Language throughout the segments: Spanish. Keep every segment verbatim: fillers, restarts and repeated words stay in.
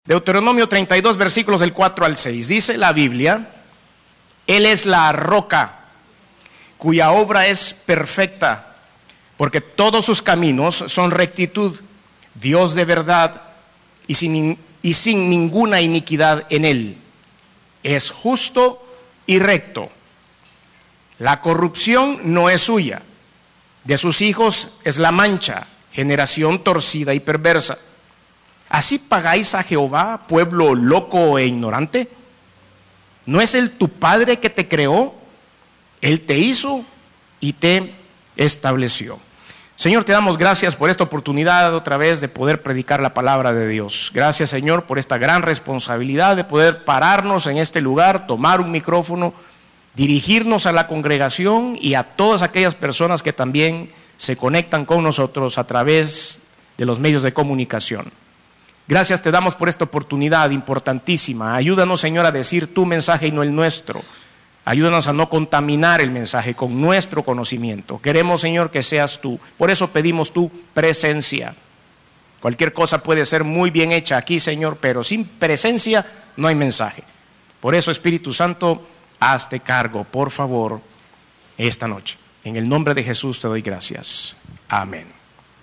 Deuteronomio treinta y dos, versículos del cuatro al seis. Dice la Biblia: Él es la roca, cuya obra es perfecta, porque todos sus caminos son rectitud, Dios de verdad y sin, y sin ninguna iniquidad en él. Es justo y recto. La corrupción no es suya. De sus hijos es la mancha, generación torcida y perversa. ¿Así pagáis a Jehová, pueblo loco e ignorante? ¿No es Él tu Padre que te creó? Él te hizo y te estableció. Señor, te damos gracias por esta oportunidad otra vez de poder predicar la palabra de Dios. Gracias, Señor, por esta gran responsabilidad de poder pararnos en este lugar, tomar un micrófono, dirigirnos a la congregación y a todas aquellas personas que también se conectan con nosotros a través de los medios de comunicación. Gracias te damos por esta oportunidad importantísima. Ayúdanos, Señor, a decir tu mensaje y no el nuestro. Ayúdanos a no contaminar el mensaje con nuestro conocimiento. Queremos, Señor, que seas tú. Por eso pedimos tu presencia. Cualquier cosa puede ser muy bien hecha aquí, Señor, pero sin presencia no hay mensaje. Por eso, Espíritu Santo, hazte cargo, por favor, esta noche. En el nombre de Jesús te doy gracias. Amén.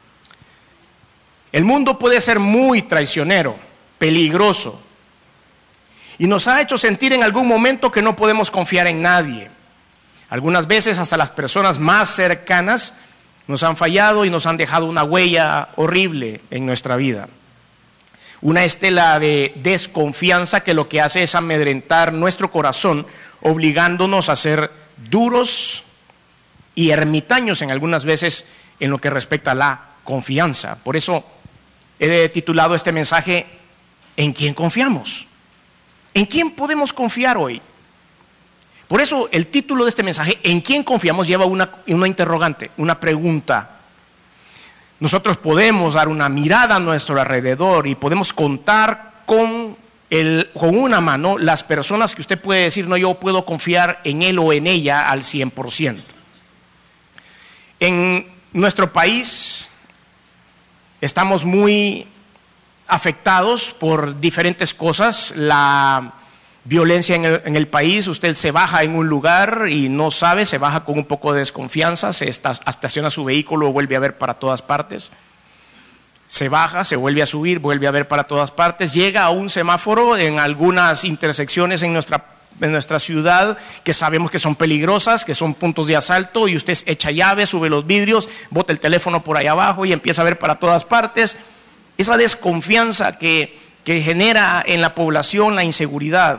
El mundo puede ser muy traicionero, peligroso, y nos ha hecho sentir en algún momento que no podemos confiar en nadie. Algunas veces hasta las personas más cercanas nos han fallado y nos han dejado una huella horrible en nuestra vida. Una estela de desconfianza que lo que hace es amedrentar nuestro corazón, obligándonos a ser duros y ermitaños en algunas veces en lo que respecta a la confianza. Por eso he titulado este mensaje: ¿en quién confiamos? ¿En quién podemos confiar hoy? Por eso el título de este mensaje, ¿en quién confiamos?, lleva una, una interrogante, una pregunta. Nosotros podemos dar una mirada a nuestro alrededor y podemos contar con, el, con una mano las personas que usted puede decir: no, yo puedo confiar en él o en ella al cien por ciento. En nuestro país estamos muy afectados por diferentes cosas. La violencia en el, en el país, usted se baja en un lugar y no sabe, se baja con un poco de desconfianza, se estaciona su vehículo, vuelve a ver para todas partes, se baja, se vuelve a subir, vuelve a ver para todas partes, llega a un semáforo en algunas intersecciones en nuestra, en nuestra ciudad que sabemos que son peligrosas, que son puntos de asalto, y usted echa llave, sube los vidrios, bota el teléfono por ahí abajo y empieza a ver para todas partes. Esa desconfianza que, que genera en la población la inseguridad.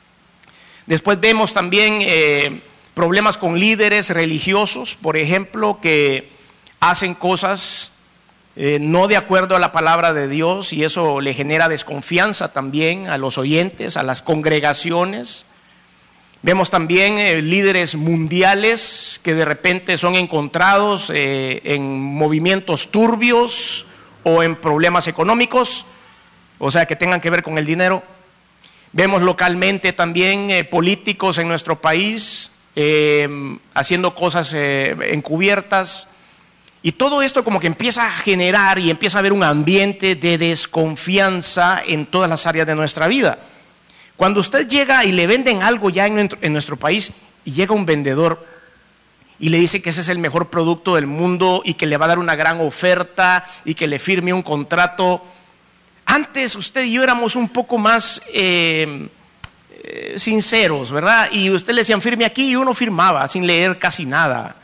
Después vemos también eh, problemas con líderes religiosos, por ejemplo, que hacen cosas eh, no de acuerdo a la palabra de Dios, y eso le genera desconfianza también a los oyentes, a las congregaciones. Vemos también eh, líderes mundiales que de repente son encontrados eh, en movimientos turbios o en problemas económicos, o sea, que tengan que ver con el dinero. Vemos localmente también eh, políticos en nuestro país eh, haciendo cosas eh, encubiertas, y todo esto como que empieza a generar y empieza a haber un ambiente de desconfianza en todas las áreas de nuestra vida. Cuando usted llega y le venden algo ya en, en nuestro país, y llega un vendedor y le dice que ese es el mejor producto del mundo y que le va a dar una gran oferta y que le firme un contrato. Antes usted y yo éramos un poco más eh, eh, sinceros, ¿verdad? Y usted le decían: firme aquí, y uno firmaba sin leer casi nada.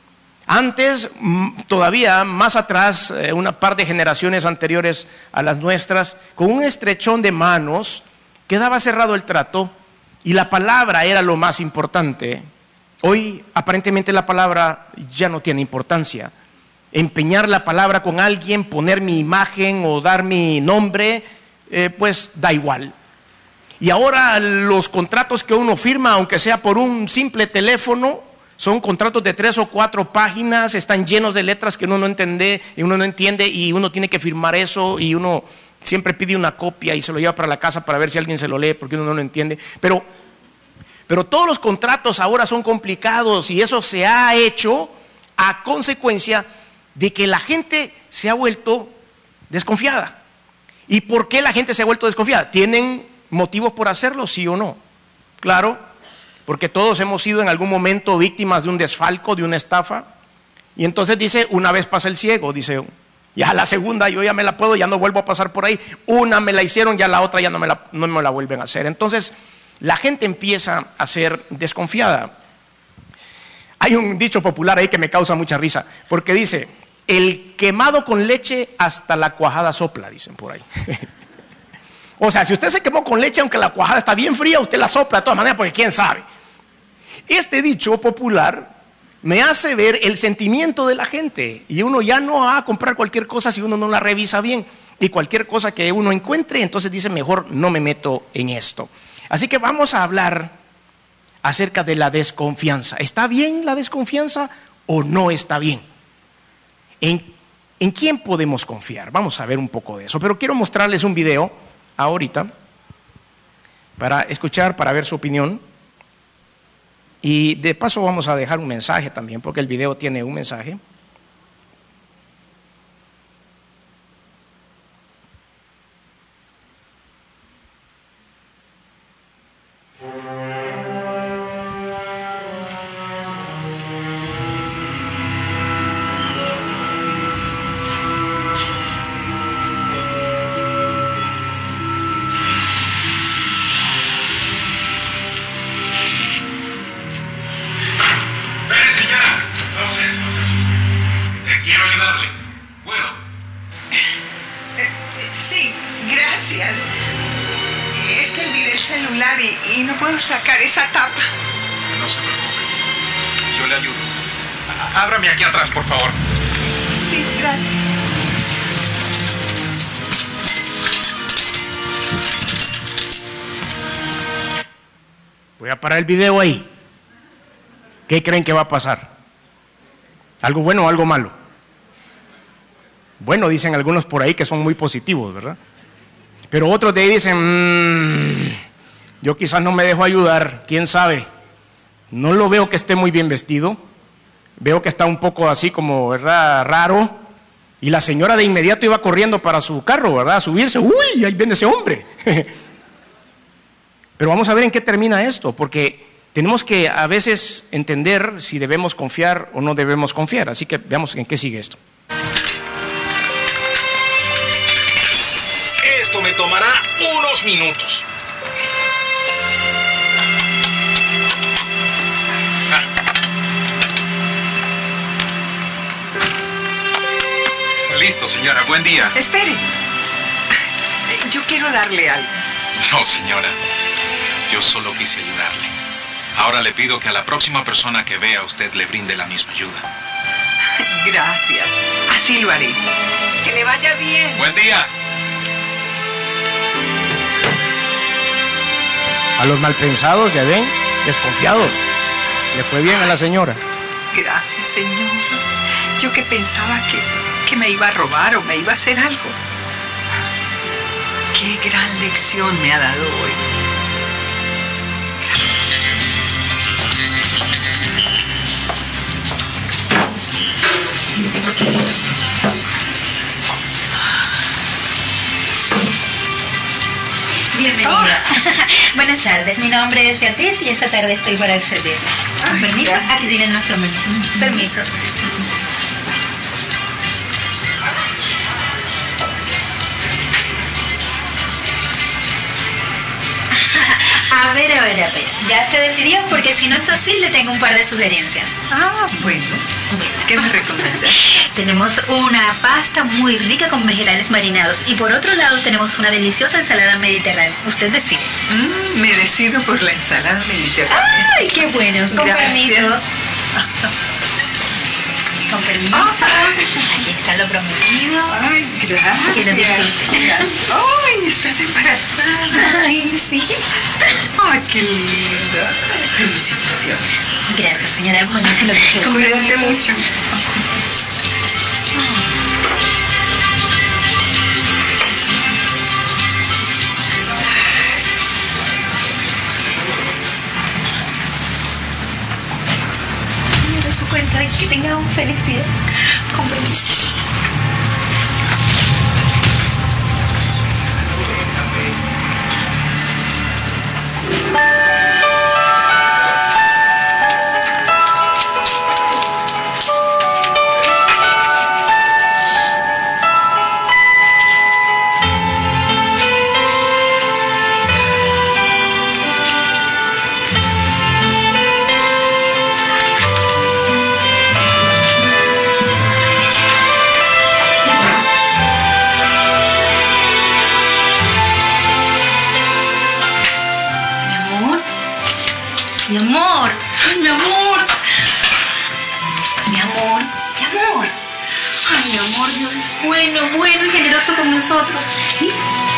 Antes, todavía más atrás, eh, una par de generaciones anteriores a las nuestras, con un estrechón de manos quedaba cerrado el trato y la palabra era lo más importante. Hoy aparentemente la palabra ya no tiene importancia. Empeñar la palabra con alguien, poner mi imagen o dar mi nombre, eh, pues da igual. Y ahora los contratos que uno firma, aunque sea por un simple teléfono, son contratos de tres o cuatro páginas, están llenos de letras que uno no entiende, y uno no entiende, y uno tiene que firmar eso, y uno siempre pide una copia y se lo lleva para la casa para ver si alguien se lo lee, porque uno no lo entiende. Pero, pero todos los contratos ahora son complicados, y eso se ha hecho a consecuencia de que la gente se ha vuelto desconfiada. ¿Y por qué la gente se ha vuelto desconfiada? ¿Tienen motivos por hacerlo, sí o no? Claro, porque todos hemos sido en algún momento víctimas de un desfalco, de una estafa. Y entonces dice, una vez pasa el ciego, dice, ya la segunda yo ya me la puedo, ya no vuelvo a pasar por ahí. Una me la hicieron, ya la otra ya no me la, no me la vuelven a hacer. Entonces la gente empieza a ser desconfiada. Hay un dicho popular ahí que me causa mucha risa, porque dice, el quemado con leche hasta la cuajada sopla, dicen por ahí. O sea, si usted se quemó con leche, aunque la cuajada está bien fría, usted la sopla de todas maneras, porque quién sabe. Este dicho popular me hace ver el sentimiento de la gente, y uno ya no va a comprar cualquier cosa si uno no la revisa bien, y cualquier cosa que uno encuentre, entonces dice, mejor no me meto en esto. Así que vamos a hablar acerca de la desconfianza. ¿Está bien la desconfianza o no está bien? ¿En, ¿En quién podemos confiar? Vamos a ver un poco de eso, pero quiero mostrarles un video ahorita para escuchar, para ver su opinión, y de paso vamos a dejar un mensaje también, porque el video tiene un mensaje. Y no puedo sacar esa tapa. No se preocupe, yo le ayudo. Ábrame aquí atrás, por favor. Sí, gracias. Voy a parar el video ahí. ¿Qué creen que va a pasar? ¿Algo bueno o algo malo? Bueno, dicen algunos por ahí que son muy positivos, ¿verdad? Pero otros de ahí dicen, mmm, yo quizás no me dejo ayudar, quién sabe. No lo veo que esté muy bien vestido, veo que está un poco así como, ¿verdad?, raro. Y la señora de inmediato iba corriendo para su carro, ¿verdad?, a subirse. ¡Uy! Ahí viene ese hombre. Pero vamos a ver en qué termina esto, porque tenemos que a veces entender si debemos confiar o no debemos confiar. Así que veamos en qué sigue esto. Esto me tomará unos minutos. Listo, señora. Buen día. Espere. Yo quiero darle algo. No, señora. Yo solo quise ayudarle. Ahora le pido que a la próxima persona que vea usted le brinde la misma ayuda. Gracias. Así lo haré. Que le vaya bien. Buen día. A los malpensados, ya ven, desconfiados. Le fue bien a la señora. Gracias, señor. Yo que pensaba que, que me iba a robar o me iba a hacer algo. Qué gran lección me ha dado hoy. Bienvenida. Oh. Buenas tardes, mi nombre es Beatriz y esta tarde estoy para servirle. Con permiso, aquí tiene nuestro menú. Permiso. A ver, a ver, a ver. ¿Ya se decidió? Porque si no es así, le tengo un par de sugerencias. Ah, bueno. ¿Qué me recomiendas? Tenemos una pasta muy rica con vegetales marinados y por otro lado tenemos una deliciosa ensalada mediterránea. Usted decide. Mm, me decido por la ensalada mediterránea. ¡Ay, qué bueno! Con Gracias. permiso. Con permiso. Oh. Aquí está lo prometido. Ay, gracias. Que lo disfrute. Ay, estás embarazada. Ay, sí. Ay, qué linda. Felicitaciones. Gracias, señora. Bueno, que lo disfrute. Cuídate mucho. Señora, su cuenta y que tenga un feliz día. Con permiso. Mi amor, ay, mi amor. Mi amor, mi amor. Ay, mi amor, Dios es bueno, bueno y generoso con nosotros. ¿Sí?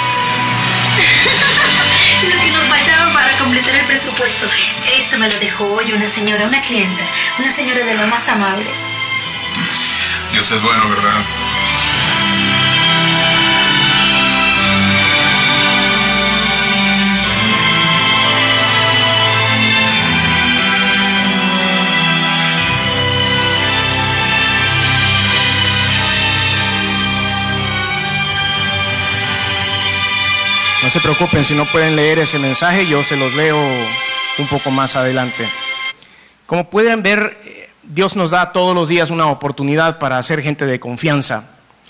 Lo que nos faltaba para completar el presupuesto. Esto me lo dejó hoy una señora, una clienta. Una señora de lo más amable. Dios es bueno, ¿verdad? No se preocupen si no pueden leer ese mensaje, yo se los leo un poco más adelante. Como pueden ver, Dios nos da todos los días una oportunidad para ser gente de confianza.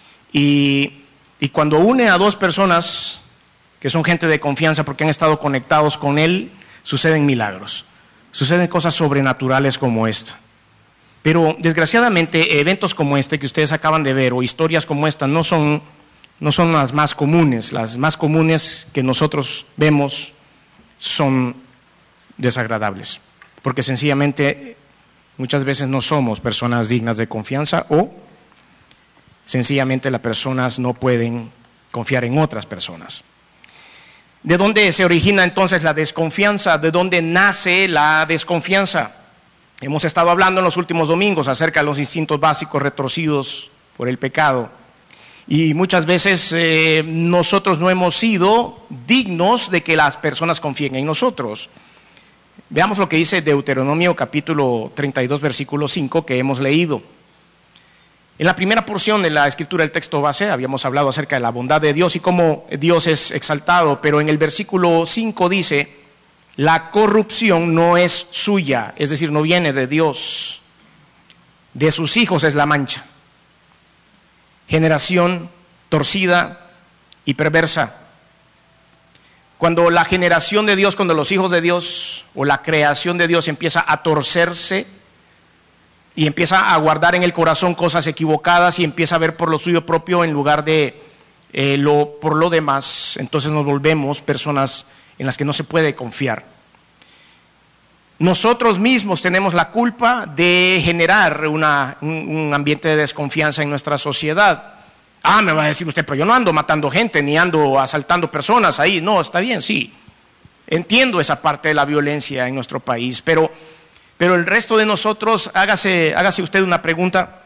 Y, y cuando une a dos personas que son gente de confianza porque han estado conectados con Él, suceden milagros, suceden cosas sobrenaturales como esta. Pero desgraciadamente eventos como este que ustedes acaban de ver o historias como esta no son... no son las más comunes. Las más comunes que nosotros vemos son desagradables, porque sencillamente muchas veces no somos personas dignas de confianza o sencillamente las personas no pueden confiar en otras personas. ¿De dónde se origina entonces la desconfianza? ¿De dónde nace la desconfianza? Hemos estado hablando en los últimos domingos acerca de los instintos básicos retorcidos por el pecado. Y muchas veces eh, nosotros no hemos sido dignos de que las personas confíen en nosotros. Veamos lo que dice Deuteronomio capítulo treinta y dos versículo cinco que hemos leído. En la primera porción de la escritura del texto base habíamos hablado acerca de la bondad de Dios y cómo Dios es exaltado, pero en el versículo cinco dice: la corrupción no es suya, es decir, no viene de Dios, de sus hijos es la mancha. Generación torcida y perversa. Cuando la generación de Dios, cuando los hijos de Dios o la creación de Dios empieza a torcerse y empieza a guardar en el corazón cosas equivocadas y empieza a ver por lo suyo propio en lugar de eh, lo, por lo demás, entonces nos volvemos personas en las que no se puede confiar. Nosotros mismos tenemos la culpa de generar una, un, un ambiente de desconfianza en nuestra sociedad. Ah, me va a decir usted, pero yo no ando matando gente, ni ando asaltando personas ahí. No, está bien, sí. Entiendo esa parte de la violencia en nuestro país, pero, pero el resto de nosotros, hágase, hágase usted una pregunta.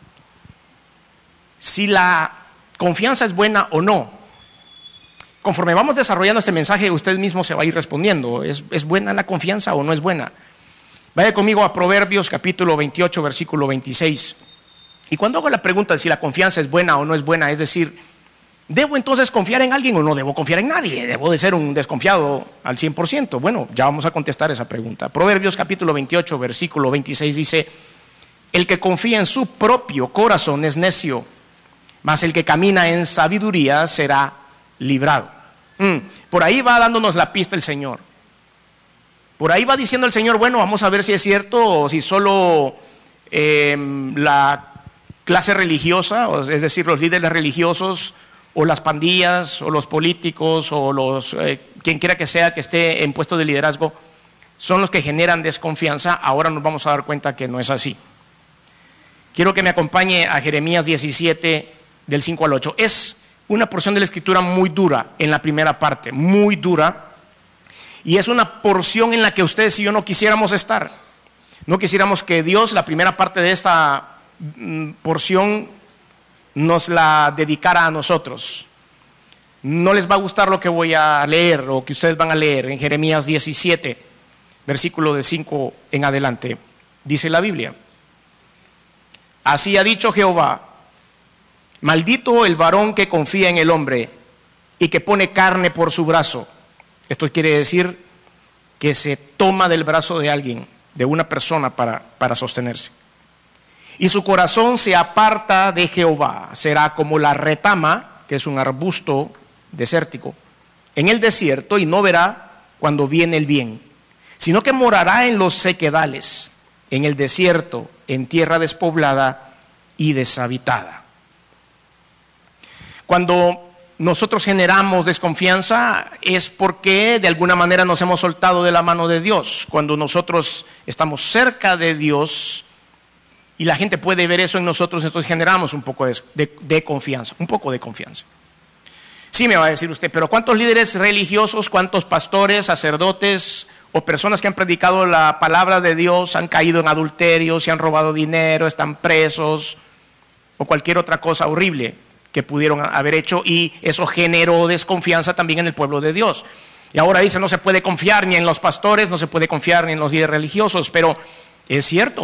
Si la confianza es buena o no. Conforme vamos desarrollando este mensaje, usted mismo se va a ir respondiendo. ¿Es, es buena la confianza o no es buena? Vaya conmigo a Proverbios capítulo veintiocho, versículo veintiséis. Y cuando hago la pregunta de si la confianza es buena o no es buena, es decir, ¿debo entonces confiar en alguien o no debo confiar en nadie? ¿Debo de ser un desconfiado al cien por ciento? Bueno, ya vamos a contestar esa pregunta. Proverbios capítulo veintiocho, versículo veintiséis dice: el que confía en su propio corazón es necio, mas el que camina en sabiduría será librado. Mm, por ahí va dándonos la pista el Señor. Por ahí va diciendo el Señor, bueno, vamos a ver si es cierto o si solo eh, la clase religiosa, es decir, los líderes religiosos o las pandillas o los políticos o los eh, quien quiera que sea que esté en puesto de liderazgo son los que generan desconfianza. Ahora nos vamos a dar cuenta que no es así. Quiero que me acompañe a Jeremías diecisiete del cinco al ocho. Es una porción de la escritura muy dura en la primera parte, muy dura, y es una porción en la que ustedes y yo no quisiéramos estar. No quisiéramos que Dios, la primera parte de esta mm, porción, nos la dedicara a nosotros. No les va a gustar lo que voy a leer o que ustedes van a leer en Jeremías diecisiete, versículo de cinco en adelante. Dice la Biblia: así ha dicho Jehová, maldito el varón que confía en el hombre y que pone carne por su brazo. Esto quiere decir que se toma del brazo de alguien, de una persona para, para sostenerse. Y su corazón se aparta de Jehová. Será como la retama, que es un arbusto desértico, en el desierto, y no verá cuando viene el bien, sino que morará en los sequedales, en el desierto, en tierra despoblada y deshabitada. Cuando nosotros generamos desconfianza es porque de alguna manera nos hemos soltado de la mano de Dios. Cuando nosotros estamos cerca de Dios y la gente puede ver eso en nosotros, entonces generamos un poco de, de, de confianza, un poco de confianza. Sí, me va a decir usted, pero ¿cuántos líderes religiosos, cuántos pastores, sacerdotes o personas que han predicado la palabra de Dios han caído en adulterio, se han robado dinero, están presos o cualquier otra cosa horrible que pudieron haber hecho, y eso generó desconfianza también en el pueblo de Dios? Y ahora dice, no se puede confiar ni en los pastores, no se puede confiar ni en los líderes religiosos, pero es cierto.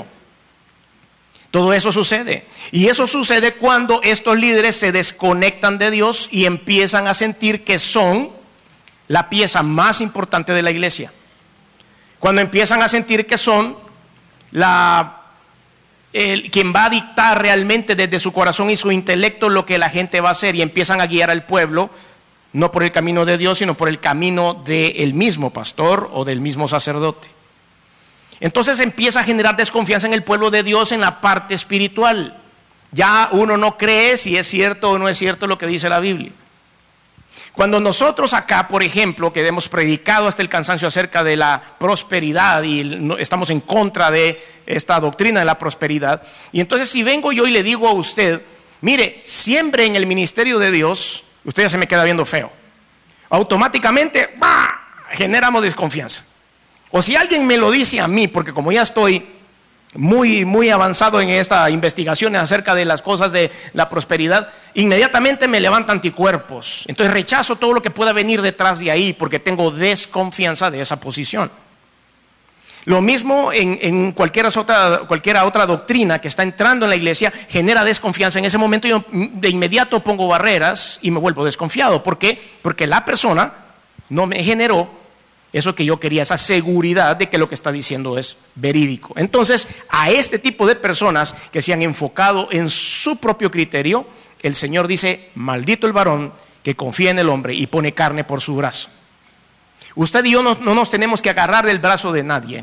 Todo eso sucede, y eso sucede cuando estos líderes se desconectan de Dios y empiezan a sentir que son la pieza más importante de la iglesia. Cuando empiezan a sentir que son la, el, quien va a dictar realmente desde su corazón y su intelecto lo que la gente va a hacer, y empiezan a guiar al pueblo no por el camino de Dios, sino por el camino del mismo pastor o del mismo sacerdote. Entonces empieza a generar desconfianza en el pueblo de Dios en la parte espiritual. Ya uno no cree si es cierto o no es cierto lo que dice la Biblia. Cuando nosotros acá, por ejemplo, que hemos predicado hasta el cansancio acerca de la prosperidad y estamos en contra de esta doctrina de la prosperidad, y entonces si vengo yo y le digo a usted, mire, siembre en el ministerio de Dios, usted ya se me queda viendo feo. Automáticamente, ¡bah!, generamos desconfianza. O si alguien me lo dice a mí, porque como ya estoy muy, muy avanzado en esta investigación acerca de las cosas de la prosperidad, inmediatamente me levanta anticuerpos. Entonces rechazo todo lo que pueda venir detrás de ahí, porque tengo desconfianza de esa posición. Lo mismo en, en cualquier, otra, cualquier otra doctrina que está entrando en la iglesia, genera desconfianza. En ese momento yo de inmediato pongo barreras y me vuelvo desconfiado. ¿Por qué? Porque la persona no me generó eso que yo quería, esa seguridad de que lo que está diciendo es verídico. Entonces, a este tipo de personas que se han enfocado en su propio criterio, el Señor dice, maldito el varón que confía en el hombre y pone carne por su brazo. Usted y yo no, no nos tenemos que agarrar del brazo de nadie.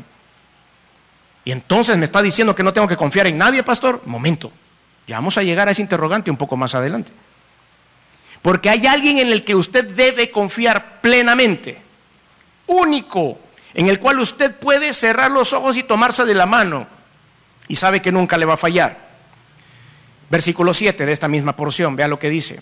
Y entonces me está diciendo que no tengo que confiar en nadie, pastor. Momento, ya vamos a llegar a ese interrogante un poco más adelante. Porque hay alguien en el que usted debe confiar plenamente, único, en el cual usted puede cerrar los ojos y tomarse de la mano y sabe que nunca le va a fallar. Versículo siete de esta misma porción, vea lo que dice.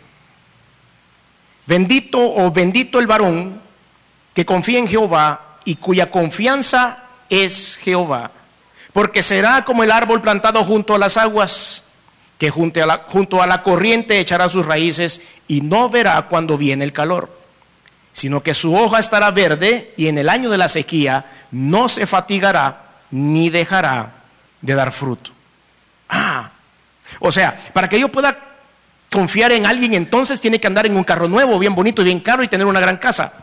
Bendito o bendito el varón que confía en Jehová y cuya confianza es Jehová, porque será como el árbol plantado junto a las aguas, que junto a la, junto a la corriente echará sus raíces y no verá cuando viene el calor, sino que su hoja estará verde y en el año de la sequía no se fatigará ni dejará de dar fruto. Ah, o sea, para que yo pueda confiar en alguien, entonces tiene que andar en un carro nuevo, bien bonito y bien caro, y tener una gran casa.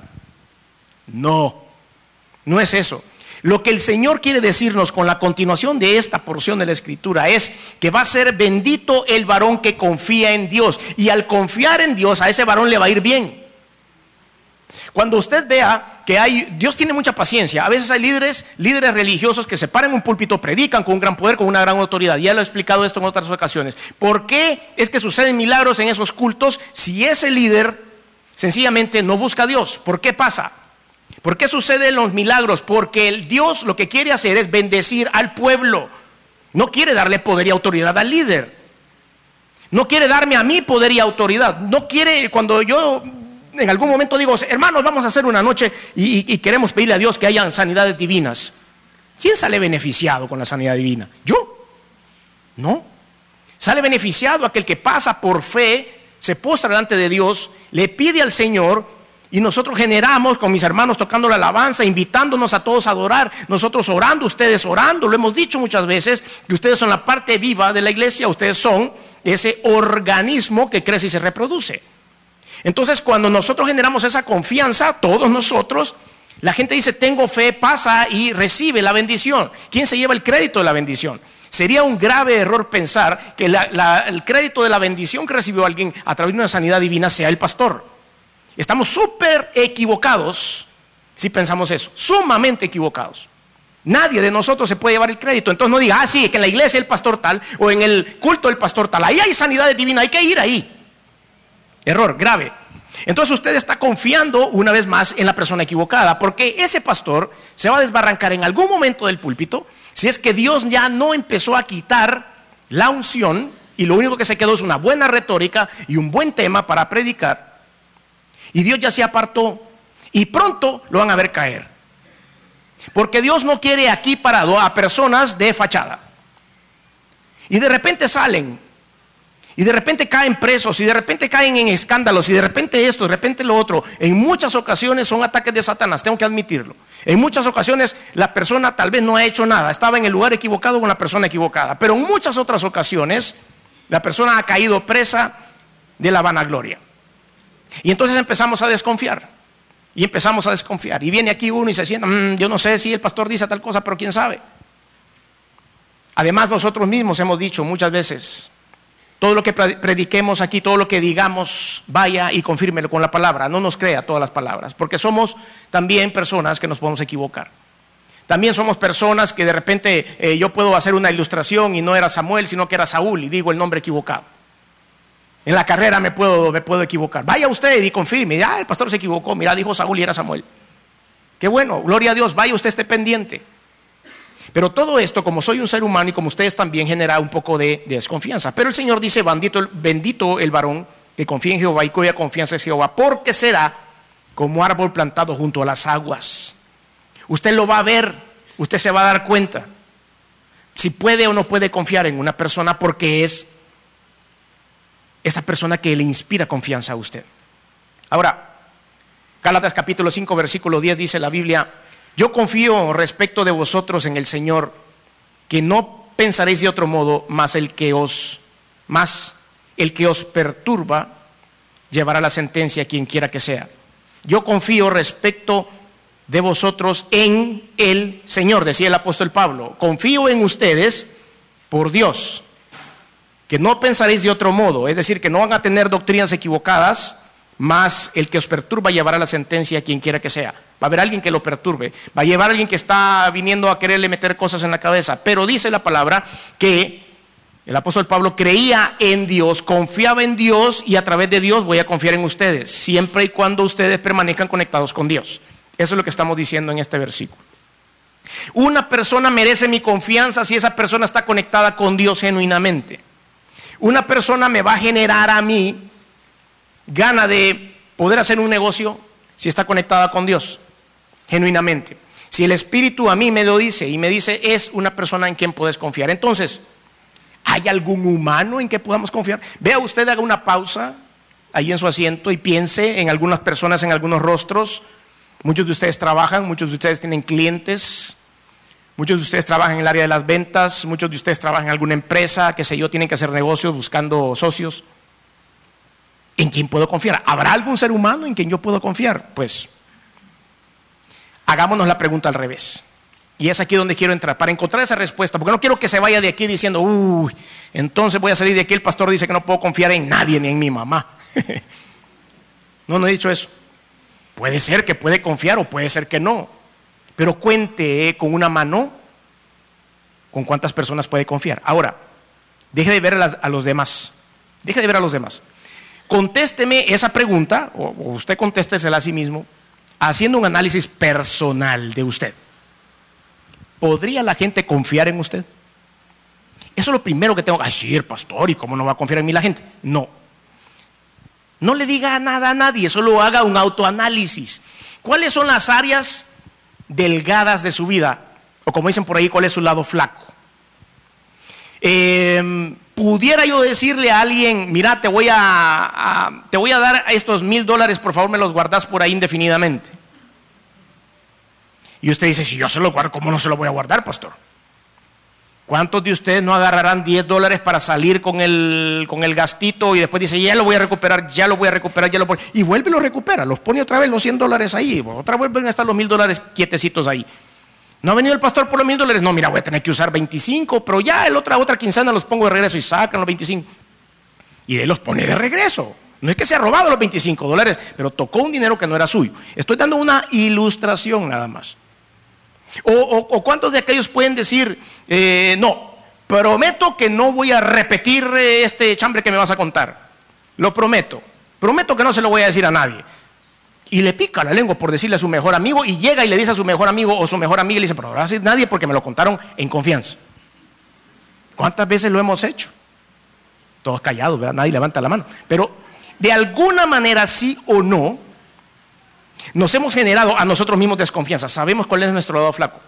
No, no es eso. Lo que el Señor quiere decirnos con la continuación de esta porción de la Escritura es que va a ser bendito el varón que confía en Dios, y al confiar en Dios a ese varón le va a ir bien. Cuando usted vea que hay, Dios tiene mucha paciencia. A veces hay líderes, líderes religiosos que se paran en un púlpito, predican con un gran poder, con una gran autoridad. Ya lo he explicado esto en otras ocasiones. ¿Por qué es que suceden milagros en esos cultos si ese líder sencillamente no busca a Dios? ¿Por qué pasa? ¿Por qué suceden los milagros? Porque el Dios lo que quiere hacer es bendecir al pueblo. No quiere darle poder y autoridad al líder. No quiere darme a mí poder y autoridad. No quiere, cuando yo en algún momento digo, hermanos, vamos a hacer una noche y, y, y queremos pedirle a Dios que hayan sanidades divinas. ¿Quién sale beneficiado con la sanidad divina? ¿Yo? No. Sale beneficiado aquel que pasa por fe, se postra delante de Dios, le pide al Señor, y nosotros generamos con mis hermanos tocando la alabanza, invitándonos a todos a adorar, nosotros orando, ustedes orando. Lo hemos dicho muchas veces, que ustedes son la parte viva de la iglesia, ustedes son ese organismo que crece y se reproduce. Entonces, cuando nosotros generamos esa confianza, todos nosotros, la gente dice, tengo fe, pasa y recibe la bendición. ¿Quién se lleva el crédito de la bendición? Sería un grave error pensar que la, la, el crédito de la bendición que recibió alguien a través de una sanidad divina sea el pastor. Estamos súper equivocados si pensamos eso, sumamente equivocados. Nadie de nosotros se puede llevar el crédito. Entonces no diga, ah, sí, que en la iglesia el pastor tal, o en el culto del pastor tal, ahí hay sanidad divina, hay que ir ahí. Error grave. Entonces usted está confiando una vez más en la persona equivocada, porque ese pastor se va a desbarrancar en algún momento del púlpito si es que Dios ya no empezó a quitar la unción y lo único que se quedó es una buena retórica y un buen tema para predicar, y Dios ya se apartó y pronto lo van a ver caer, porque Dios no quiere aquí parado a personas de fachada y de repente salen y de repente caen presos y de repente caen en escándalos y de repente esto, de repente lo otro. En muchas ocasiones son ataques de Satanás, tengo que admitirlo. En muchas ocasiones la persona tal vez no ha hecho nada, estaba en el lugar equivocado con la persona equivocada, pero en muchas otras ocasiones la persona ha caído presa de la vanagloria. Y entonces empezamos a desconfiar y empezamos a desconfiar y viene aquí uno y se sienta, mmm, yo no sé si el pastor dice tal cosa, pero quién sabe. Además nosotros mismos hemos dicho muchas veces, todo lo que prediquemos aquí, todo lo que digamos, vaya y confírmelo con la palabra. No nos crea todas las palabras, porque somos también personas que nos podemos equivocar. También somos personas que de repente eh, yo puedo hacer una ilustración y no era Samuel, sino que era Saúl, y digo el nombre equivocado. En la carrera me puedo, me puedo equivocar. Vaya usted y confirme, ah, el pastor se equivocó, mira, dijo Saúl y era Samuel. Qué bueno, gloria a Dios, vaya usted, esté pendiente. Pero todo esto, como soy un ser humano y como ustedes también, genera un poco de, de desconfianza. Pero el Señor dice, bendito, bendito el varón que confía en Jehová y cuya confianza es Jehová, porque será como árbol plantado junto a las aguas. Usted lo va a ver, usted se va a dar cuenta si puede o no puede confiar en una persona, porque es esa persona que le inspira confianza a usted. Ahora, Gálatas capítulo cinco, versículo diez dice la Biblia: yo confío respecto de vosotros en el Señor, que no pensaréis de otro modo, mas el que os, más el que os perturba llevará la sentencia, quien quiera que sea. Yo confío respecto de vosotros en el Señor, decía el apóstol Pablo. Confío en ustedes por Dios, que no pensaréis de otro modo, es decir, que no van a tener doctrinas equivocadas, más el que os perturba llevará la sentencia a quien quiera que sea. Va a haber alguien que lo perturbe, va a llevar a alguien que está viniendo a quererle meter cosas en la cabeza. Pero dice la palabra que el apóstol Pablo creía en Dios, confiaba en Dios, y a través de Dios voy a confiar en ustedes, siempre y cuando ustedes permanezcan conectados con Dios. Eso es lo que estamos diciendo en este versículo. Una persona merece mi confianza si esa persona está conectada con Dios genuinamente. Una persona me va a generar a mí gana de poder hacer un negocio si está conectada con Dios genuinamente. Si el Espíritu a mí me lo dice y me dice, es una persona en quien puedes confiar. Entonces, ¿hay algún humano en que podamos confiar? Vea usted, haga una pausa ahí en su asiento y piense en algunas personas, en algunos rostros. Muchos de ustedes trabajan, muchos de ustedes tienen clientes, muchos de ustedes trabajan en el área de las ventas, muchos de ustedes trabajan en alguna empresa, qué sé yo, tienen que hacer negocios buscando socios. ¿En quién puedo confiar? ¿Habrá algún ser humano en quien yo puedo confiar? Pues hagámonos la pregunta al revés. Y es aquí donde quiero entrar, para encontrar esa respuesta, porque no quiero que se vaya de aquí diciendo, uy, entonces voy a salir de aquí, el pastor dice que no puedo confiar en nadie, ni en mi mamá. No, no he dicho eso. Puede ser que puede confiar o puede ser que no, pero cuente con una mano con cuántas personas puede confiar. Ahora, deje de ver a, las, a los demás, deje de ver a los demás. Contésteme esa pregunta, o usted contéstesela a sí mismo, haciendo un análisis personal de usted. ¿Podría la gente confiar en usted? Eso es lo primero que tengo que decir, pastor, ¿y cómo no va a confiar en mí la gente? No. No le diga nada a nadie, solo haga un autoanálisis. ¿Cuáles son las áreas delgadas de su vida? O como dicen por ahí, ¿cuál es su lado flaco? Eh... Pudiera yo decirle a alguien, mira, te voy a, a, te voy a dar estos mil dólares, por favor me los guardas por ahí indefinidamente. Y usted dice, si yo se los guardo, ¿cómo no se los voy a guardar, pastor? ¿Cuántos de ustedes no agarrarán diez dólares para salir con el, con el gastito y después dice, ya lo voy a recuperar, ya lo voy a recuperar, ya lo voy a... Y vuelve y lo recupera, los pone otra vez los cien dólares ahí, otra vez vuelven a estar los mil dólares quietecitos ahí. ¿No ha venido el pastor por los mil dólares? No, mira, voy a tener que usar veinticinco, pero ya el otra, otra quincena los pongo de regreso y sacan los veinticinco. Y él los pone de regreso. No es que se ha robado los veinticinco dólares, pero tocó un dinero que no era suyo. Estoy dando una ilustración nada más. O, o, o cuántos de aquellos pueden decir, eh, no, prometo que no voy a repetir este chambre que me vas a contar. Lo prometo. prometo que no se lo voy a decir a nadie. Y le pica la lengua por decirle a su mejor amigo, y llega y le dice a su mejor amigo o su mejor amiga y le dice, pero no va a decir nadie porque me lo contaron en confianza. ¿Cuántas veces lo hemos hecho? Todos callados, ¿verdad? Nadie levanta la mano. Pero de alguna manera, sí o no, nos hemos generado a nosotros mismos desconfianza. Sabemos cuál es nuestro lado flaco.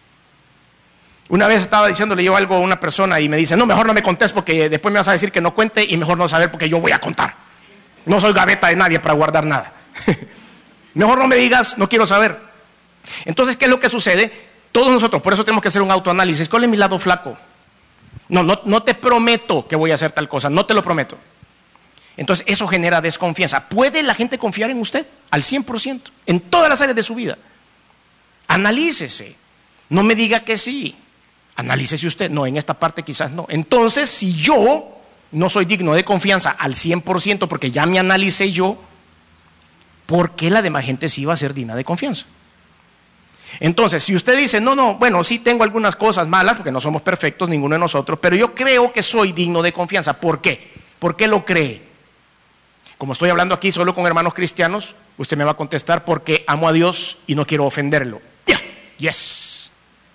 Una vez estaba diciéndole yo algo a una persona y me dice, no, mejor no me contes porque después me vas a decir que no cuente y mejor no saber porque yo voy a contar. No soy gaveta de nadie para guardar nada. Mejor no me digas, no quiero saber. Entonces, ¿qué es lo que sucede? Todos nosotros, por eso tenemos que hacer un autoanálisis. ¿Cuál es mi lado flaco? No, no, no te prometo que voy a hacer tal cosa, no te lo prometo. Entonces, eso genera desconfianza. ¿Puede la gente confiar en usted? Al cien por ciento, en todas las áreas de su vida. Analícese. No me diga que sí. Analícese usted. No, en esta parte quizás no. Entonces, si yo no soy digno de confianza al cien por ciento porque ya me analicé yo, ¿por qué la demás gente sí va a ser digna de confianza? Entonces, si usted dice, no, no, bueno, sí tengo algunas cosas malas, porque no somos perfectos, ninguno de nosotros, pero yo creo que soy digno de confianza. ¿Por qué? ¿Por qué lo cree? Como estoy hablando aquí solo con hermanos cristianos, usted me va a contestar porque amo a Dios y no quiero ofenderlo. Yeah. Yes.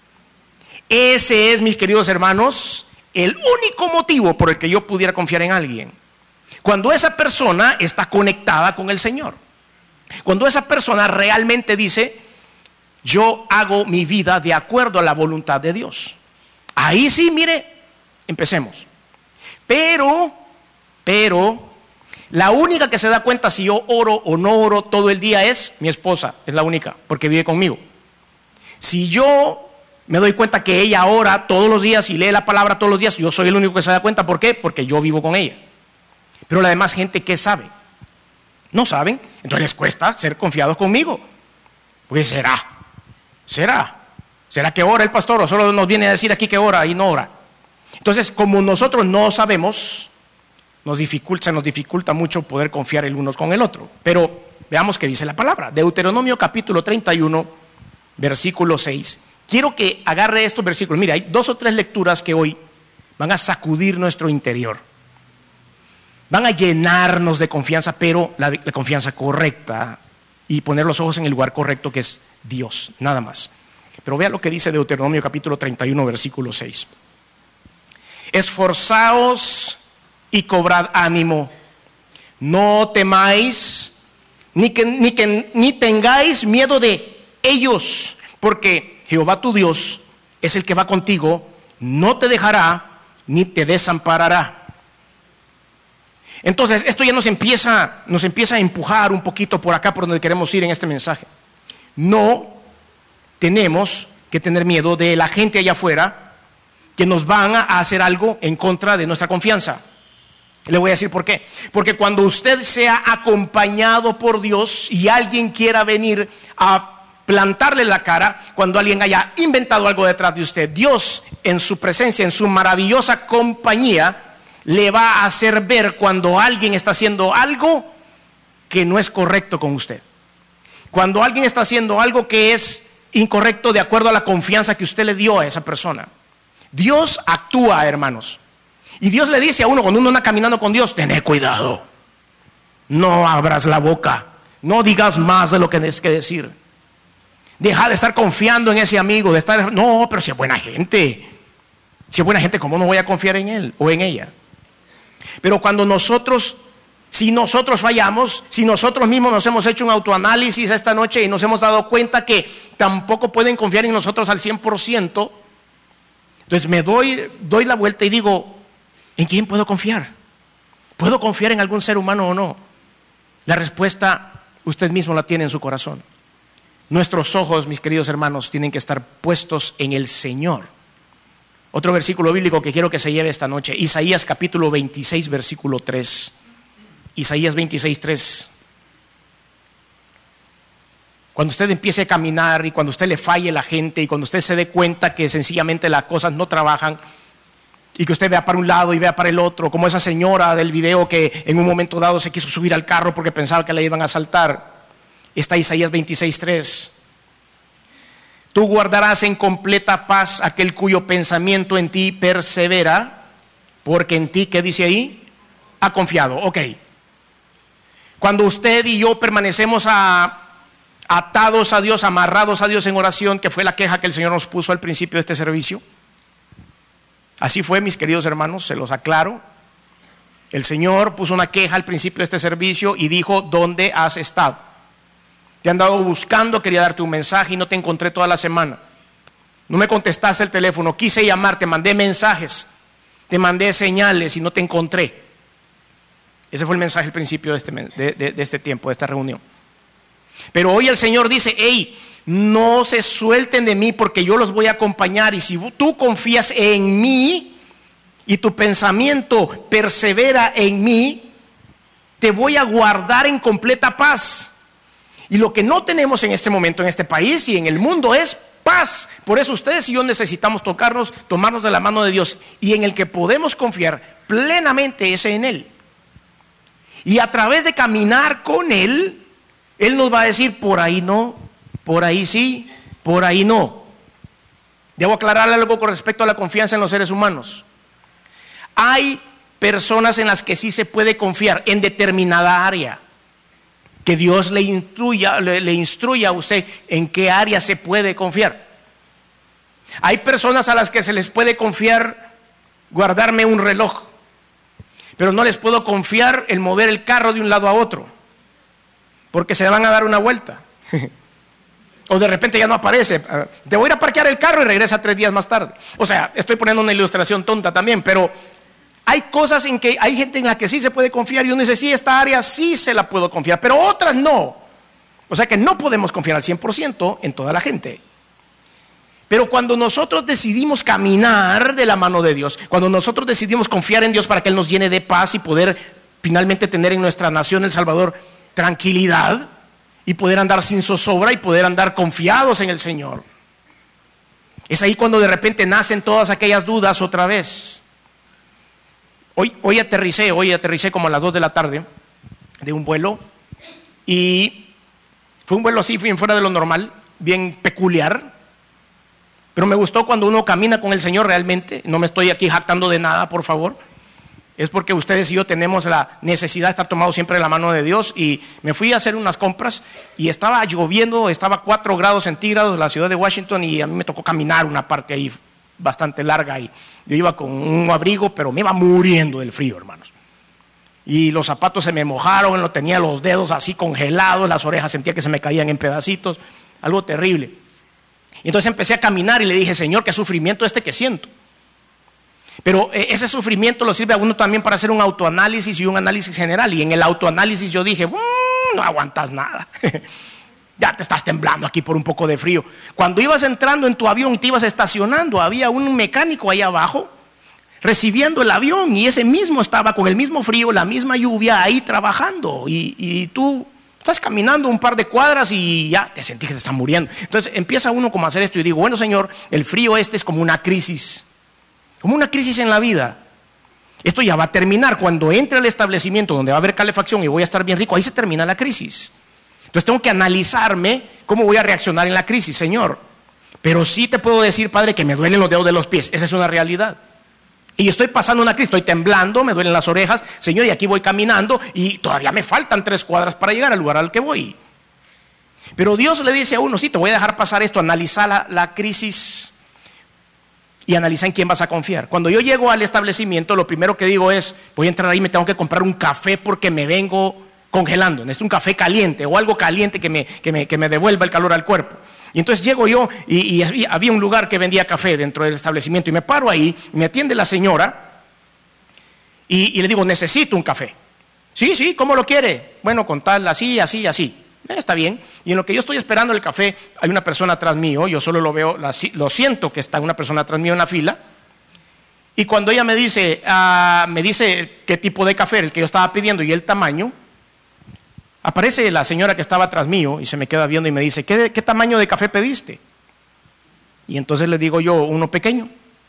Ese es, mis queridos hermanos, el único motivo por el que yo pudiera confiar en alguien. Cuando esa persona está conectada con el Señor. Cuando esa persona realmente dice, yo hago mi vida de acuerdo a la voluntad de Dios. Ahí sí, mire, empecemos. Pero, pero, la única que se da cuenta si yo oro o no oro todo el día es mi esposa, es la única, porque vive conmigo. Si yo me doy cuenta que ella ora todos los días y lee la palabra todos los días, yo soy el único que se da cuenta. ¿Por qué? Porque yo vivo con ella. Pero la demás gente, ¿qué sabe? No saben, entonces les cuesta ser confiados conmigo. Pues será, será, será que ora el pastor o solo nos viene a decir aquí que ora y no ora. Entonces, como nosotros no sabemos, nos dificulta, nos dificulta mucho poder confiar el uno con el otro. Pero veamos qué dice la palabra. Deuteronomio capítulo treinta y uno, versículo seis. Quiero que agarre estos versículos. Mira, hay dos o tres lecturas que hoy van a sacudir nuestro interior. Van a llenarnos de confianza, pero la, la confianza correcta y poner los ojos en el lugar correcto, que es Dios, nada más. Pero vea lo que dice Deuteronomio capítulo treinta y uno, versículo seis. Esforzaos y cobrad ánimo, no temáis, ni, que, ni, que, ni tengáis miedo de ellos, porque Jehová tu Dios es el que va contigo, no te dejará ni te desamparará. Entonces, esto ya nos empieza, nos empieza a empujar un poquito por acá, por donde queremos ir en este mensaje. No tenemos que tener miedo de la gente allá afuera que nos van a hacer algo en contra de nuestra confianza. Le voy a decir por qué. Porque cuando usted sea acompañado por Dios y alguien quiera venir a plantarle la cara, cuando alguien haya inventado algo detrás de usted, Dios en su presencia, en su maravillosa compañía, le va a hacer ver cuando alguien está haciendo algo que no es correcto con usted. Cuando alguien está haciendo algo que es incorrecto de acuerdo a la confianza que usted le dio a esa persona. Dios actúa, hermanos. Y Dios le dice a uno, cuando uno anda caminando con Dios, tené cuidado. No abras la boca. No digas más de lo que tienes que decir. Deja de estar confiando en ese amigo, de estar, no, pero si es buena gente. Si es buena gente, ¿cómo no voy a confiar en él o en ella? Pero cuando nosotros, si nosotros fallamos, si nosotros mismos nos hemos hecho un autoanálisis esta noche y nos hemos dado cuenta que tampoco pueden confiar en nosotros al cien por ciento, entonces me doy, doy la vuelta y digo, ¿en quién puedo confiar? ¿Puedo confiar en algún ser humano o no? La respuesta usted mismo la tiene en su corazón. Nuestros ojos, mis queridos hermanos, tienen que estar puestos en el Señor. Otro versículo bíblico que quiero que se lleve esta noche, Isaías capítulo veintiséis, versículo tres. Isaías veintiséis, tres. Cuando usted empiece a caminar y cuando usted le falle la gente y cuando usted se dé cuenta que sencillamente las cosas no trabajan y que usted vea para un lado y vea para el otro, como esa señora del video que en un momento dado se quiso subir al carro porque pensaba que la iban a asaltar. Está Isaías veintiséis, tres. Tú guardarás en completa paz aquel cuyo pensamiento en ti persevera, porque en ti, ¿qué dice ahí? Ha confiado. Ok. Cuando usted y yo permanecemos a, atados a Dios, amarrados a Dios en oración, que fue la queja que el Señor nos puso al principio de este servicio. Así fue, mis queridos hermanos, se los aclaro. El Señor puso una queja al principio de este servicio y dijo: ¿dónde has estado? Te he andado buscando, quería darte un mensaje y no te encontré toda la semana. No me contestaste el teléfono, quise llamar, te mandé mensajes, te mandé señales y no te encontré. Ese fue el mensaje al principio de este, de, de, de este tiempo, de esta reunión. Pero hoy el Señor dice: hey, no se suelten de mí porque yo los voy a acompañar, y si tú confías en mí y tu pensamiento persevera en mí, te voy a guardar en completa paz. Y lo que no tenemos en este momento en este país y en el mundo es paz. Por eso ustedes y yo necesitamos tocarnos, tomarnos de la mano de Dios, y en el que podemos confiar plenamente es en Él. Y a través de caminar con Él, Él nos va a decir: por ahí no, por ahí sí, por ahí no. Debo aclarar algo con respecto a la confianza en los seres humanos. Hay personas en las que sí se puede confiar en determinada área. Que Dios le instruya, le, le instruya a usted en qué área se puede confiar. Hay personas a las que se les puede confiar guardarme un reloj, pero no les puedo confiar el mover el carro de un lado a otro, porque se van a dar una vuelta. O de repente ya no aparece. Te voy a ir a parquear el carro y regresa tres días más tarde. O sea, estoy poniendo una ilustración tonta también, pero hay cosas en que hay gente en la que sí se puede confiar, y uno dice: sí, esta área sí se la puedo confiar, pero otras no. O sea que no podemos confiar al cien por ciento en toda la gente. Pero cuando nosotros decidimos caminar de la mano de Dios, cuando nosotros decidimos confiar en Dios para que Él nos llene de paz y poder finalmente tener en nuestra nación, El Salvador, tranquilidad, y poder andar sin zozobra y poder andar confiados en el Señor, es ahí cuando de repente nacen todas aquellas dudas otra vez. Hoy, hoy aterricé, hoy aterricé como a las dos de la tarde de un vuelo, y fue un vuelo así, bien fuera de lo normal, bien peculiar, pero me gustó cuando uno camina con el Señor realmente. No me estoy aquí jactando de nada, por favor. Es porque ustedes y yo tenemos la necesidad de estar tomados siempre de la mano de Dios. Y me fui a hacer unas compras y estaba lloviendo, estaba a cuatro grados centígrados en la ciudad de Washington, y a mí me tocó caminar una parte ahí bastante larga, y yo iba con un abrigo, pero me iba muriendo del frío, hermanos. Y los zapatos se me mojaron, no tenía los dedos así congelados, las orejas sentía que se me caían en pedacitos, algo terrible. Y entonces empecé a caminar y le dije: Señor, qué sufrimiento este que siento. Pero ese sufrimiento lo sirve a uno también para hacer un autoanálisis y un análisis general. Y en el autoanálisis yo dije: mmm, no aguantas nada. Ya te estás temblando aquí por un poco de frío. Cuando ibas entrando en tu avión y te ibas estacionando, había un mecánico ahí abajo recibiendo el avión, y ese mismo estaba con el mismo frío, la misma lluvia, ahí trabajando. Y, y tú estás caminando un par de cuadras y ya te sentí que te estás muriendo. Entonces empieza uno como a hacer esto, y digo: bueno, Señor, el frío este es como una crisis, como una crisis en la vida. Esto ya va a terminar. Cuando entre al establecimiento donde va a haber calefacción y voy a estar bien rico, ahí se termina la crisis. Entonces tengo que analizarme cómo voy a reaccionar en la crisis, Señor. Pero sí te puedo decir, Padre, que me duelen los dedos de los pies. Esa es una realidad. Y estoy pasando una crisis, estoy temblando, me duelen las orejas, Señor, y aquí voy caminando y todavía me faltan tres cuadras para llegar al lugar al que voy. Pero Dios le dice a uno: sí, te voy a dejar pasar esto, analiza la, la crisis y analiza en quién vas a confiar. Cuando yo llego al establecimiento, lo primero que digo es: voy a entrar ahí, me tengo que comprar un café porque me vengo congelando, necesito un café caliente o algo caliente que me, que me, que me devuelva el calor al cuerpo. Y entonces llego yo y, y había un lugar que vendía café dentro del establecimiento, y me paro ahí, me atiende la señora y, y le digo: necesito un café. Sí, sí, ¿cómo lo quiere? Bueno, con tal, así, así, así. Eh, está bien. Y en lo que yo estoy esperando el café, hay una persona atrás mío, yo solo lo veo, lo siento que está una persona atrás mío en la fila. Y cuando ella me dice, uh, me dice qué tipo de café, el que yo estaba pidiendo y el tamaño, aparece la señora que estaba atrás mío y se me queda viendo y me dice: ¿qué, qué tamaño de café pediste? Y entonces le digo yo: uno pequeño.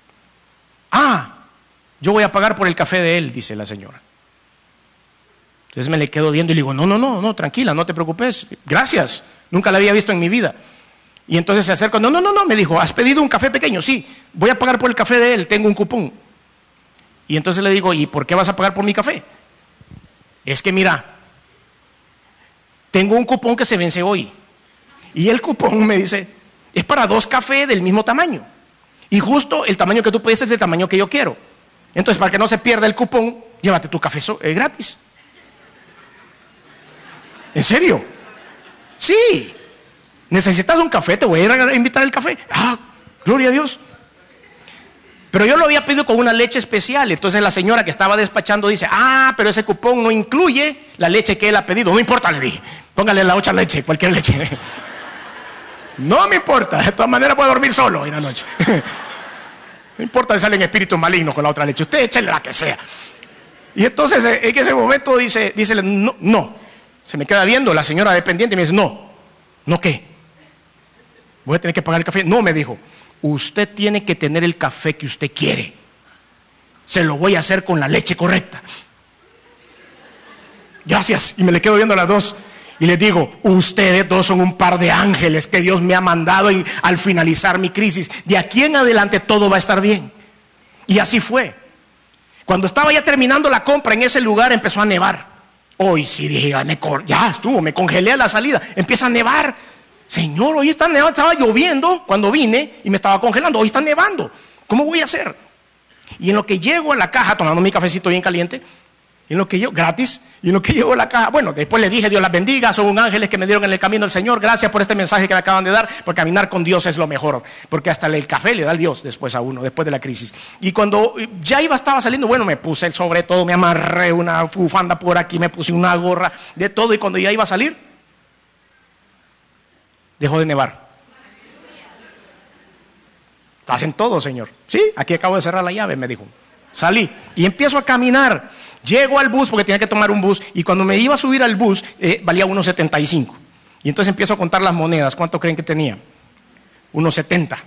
Ah, yo voy a pagar por el café de él, dice la señora. Entonces me le quedo viendo y le digo: no, no, no, no, tranquila, no te preocupes, gracias, nunca la había visto en mi vida. Y entonces se acerca: no, no, no, no, me dijo: ¿has pedido un café pequeño? Sí, voy a pagar por el café de él, tengo un cupón. Y entonces le digo: ¿y por qué vas a pagar por mi café? Es que mira, tengo un cupón que se vence hoy. Y el cupón me dice, es para dos cafés del mismo tamaño. Y justo el tamaño que tú pediste es el tamaño que yo quiero. Entonces, para que no se pierda el cupón, llévate tu café so- eh, gratis. ¿En serio? Sí. ¿Necesitas un café? Te voy a ir a invitar el café. Ah, gloria a Dios. Pero yo lo había pedido con una leche especial. Entonces la señora que estaba despachando dice, ah, pero ese cupón no incluye la leche que él ha pedido. No importa, le dije, póngale la otra leche, cualquier leche. No me importa, de todas maneras voy a dormir solo en la noche. No importa si salen espíritus malignos con la otra leche, usted échale la que sea. Y entonces en ese momento dice, dice no, no. Se me queda viendo la señora dependiente y me dice, no, ¿no qué? Voy a tener que pagar el café. No, me dijo, usted tiene que tener el café que usted quiere. Se lo voy a hacer con la leche correcta. Gracias. Y me le quedo viendo a las dos y les digo, ustedes dos son un par de ángeles que Dios me ha mandado y al finalizar mi crisis, de aquí en adelante todo va a estar bien. Y así fue. Cuando estaba ya terminando la compra en ese lugar empezó a nevar. Hoy sí dije, ya, me, ya estuvo, me congelé a la salida. Empieza a nevar. Señor, hoy está nevando, estaba lloviendo cuando vine y me estaba congelando. Hoy está nevando. ¿Cómo voy a hacer? Y en lo que llego a la caja, tomando mi cafecito bien caliente, en lo que yo, gratis, y en lo que llego a la caja, bueno, después le dije, Dios las bendiga, son un ángeles que me dieron en el camino del Señor, gracias por este mensaje que me acaban de dar, porque caminar con Dios es lo mejor, porque hasta el café le da el Dios después a uno, después de la crisis. Y cuando ya iba, estaba saliendo, bueno, me puse el sobre todo, me amarré una bufanda por aquí, me puse una gorra, de todo, y cuando ya iba a salir, dejó de nevar. Estás en todo, Señor. Sí, aquí acabo de cerrar la llave, me dijo. Salí y empiezo a caminar. Llego al bus porque tenía que tomar un bus. Y cuando me iba a subir al bus, eh, valía uno setenta y cinco. Y entonces empiezo a contar las monedas. ¿Cuánto creen que tenía? uno setenta.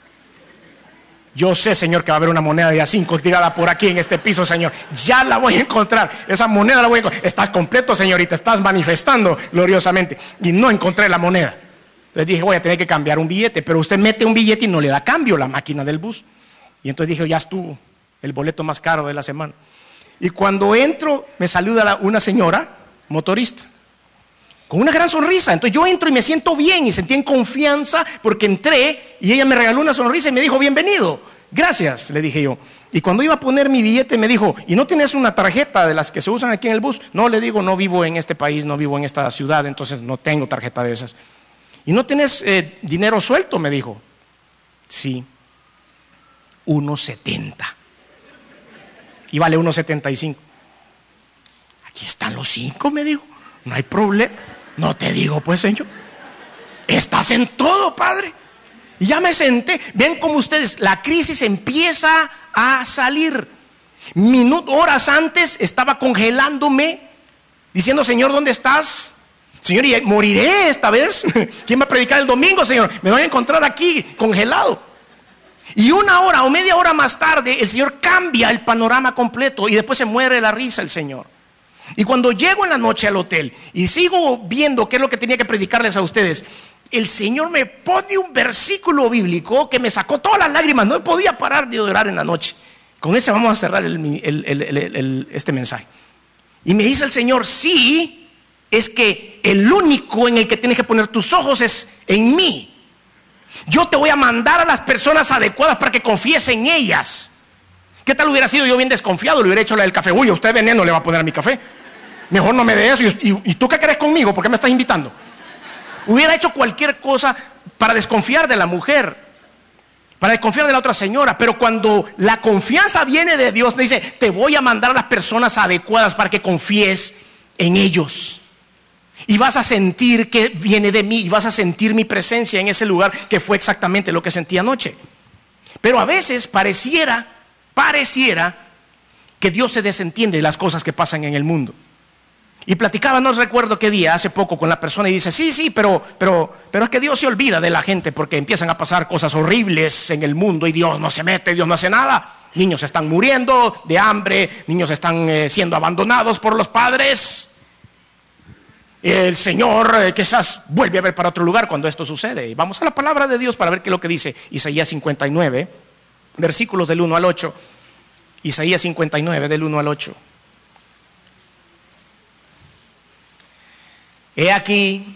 Yo sé, Señor, que va a haber una moneda de a cinco tirada por aquí en este piso, Señor. Ya la voy a encontrar. Esa moneda la voy a encontrar. Estás completo, Señorita. Estás manifestando gloriosamente. Y no encontré la moneda. Entonces dije, voy a tener que cambiar un billete. Pero usted mete un billete y no le da cambio la máquina del bus. Y entonces dije, ya estuvo. El boleto más caro de la semana. Y cuando entro, me saluda una señora motorista con una gran sonrisa. Entonces yo entro y me siento bien y sentí en confianza porque entré y ella me regaló una sonrisa y me dijo, bienvenido. Gracias, le dije yo. Y cuando iba a poner mi billete me dijo, ¿y no tienes una tarjeta de las que se usan aquí en el bus? No, le digo, no vivo en este país, no vivo en esta ciudad, entonces no tengo tarjeta de esas. ¿Y no tienes eh, dinero suelto? Me dijo. Sí, uno setenta. Y vale uno setenta y cinco. Aquí están los cinco, me dijo. No hay problema. No te digo, pues, Señor. Estás en todo, Padre. Y ya me senté. Ven como ustedes, la crisis empieza a salir. Minutos, horas antes estaba congelándome, diciendo, Señor, ¿dónde estás? Señor, ¿y moriré esta vez? ¿Quién va a predicar el domingo, Señor? Me van a encontrar aquí congelado. Y una hora o media hora más tarde el Señor cambia el panorama completo y después se muere de la risa el Señor. Y cuando llego en la noche al hotel y sigo viendo qué es lo que tenía que predicarles a ustedes, el Señor me pone un versículo bíblico que me sacó todas las lágrimas. No podía parar de orar en la noche. Con ese vamos a cerrar el, el, el, el, el, este mensaje. Y me dice el Señor, sí, es que el único en el que tienes que poner tus ojos es en mí. Yo te voy a mandar a las personas adecuadas para que confíes en ellas. ¿Qué tal hubiera sido yo bien desconfiado? Le hubiera hecho la del café. Uy, a usted veneno le va a poner a mi café. Mejor no me dé eso. ¿Y, y, y tú qué querés conmigo? ¿Por qué me estás invitando? Hubiera hecho cualquier cosa para desconfiar de la mujer, para desconfiar de la otra señora. Pero cuando la confianza viene de Dios, me dice, te voy a mandar a las personas adecuadas para que confíes en ellos. Y vas a sentir que viene de mí y vas a sentir mi presencia en ese lugar, que fue exactamente lo que sentí anoche. Pero a veces pareciera, pareciera que Dios se desentiende de las cosas que pasan en el mundo. Y platicaba, no recuerdo qué día, hace poco con la persona y dice, sí, sí, pero, pero, pero es que Dios se olvida de la gente porque empiezan a pasar cosas horribles en el mundo y Dios no se mete, Dios no hace nada. Niños están muriendo de hambre, niños están eh, siendo abandonados por los padres. El Señor eh, quizás vuelve a ver para otro lugar cuando esto sucede. Y vamos a la palabra de Dios para ver qué es lo que dice Isaías cincuenta y nueve, versículos del uno al ocho. Isaías cincuenta y nueve, del uno al ocho. He aquí,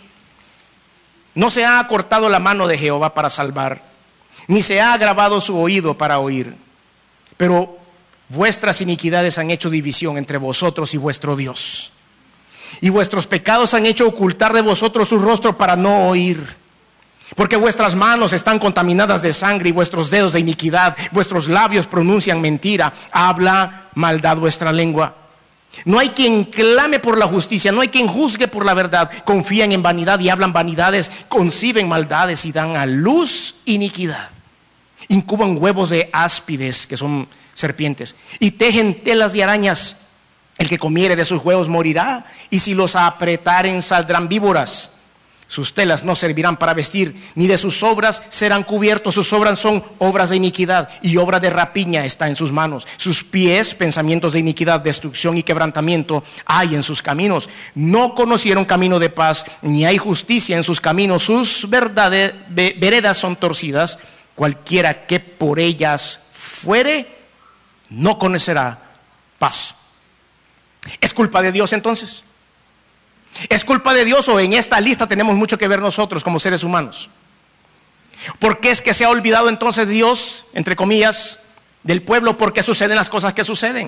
no se ha acortado la mano de Jehová para salvar, ni se ha agravado su oído para oír, pero vuestras iniquidades han hecho división entre vosotros y vuestro Dios, y vuestros pecados han hecho ocultar de vosotros su rostro para no oír. Porque vuestras manos están contaminadas de sangre y vuestros dedos de iniquidad, vuestros labios pronuncian mentira, habla maldad vuestra lengua. No hay quien clame por la justicia, no hay quien juzgue por la verdad. Confían en vanidad y hablan vanidades, conciben maldades y dan a luz iniquidad. Incuban huevos de áspides, que son serpientes, y tejen telas de arañas. El que comiere de sus huevos morirá, y si los apretaren saldrán víboras. Sus telas no servirán para vestir, ni de sus obras serán cubiertos. Sus obras son obras de iniquidad, y obra de rapiña está en sus manos. Sus pies, pensamientos de iniquidad, destrucción y quebrantamiento hay en sus caminos. No conocieron camino de paz, ni hay justicia en sus caminos. Sus verdades, veredas son torcidas. Cualquiera que por ellas fuere, no conocerá paz. ¿Es culpa de Dios entonces? ¿Es culpa de Dios o en esta lista tenemos mucho que ver nosotros como seres humanos? ¿Por qué es que se ha olvidado entonces Dios, entre comillas, del pueblo? ¿Por qué suceden las cosas que suceden?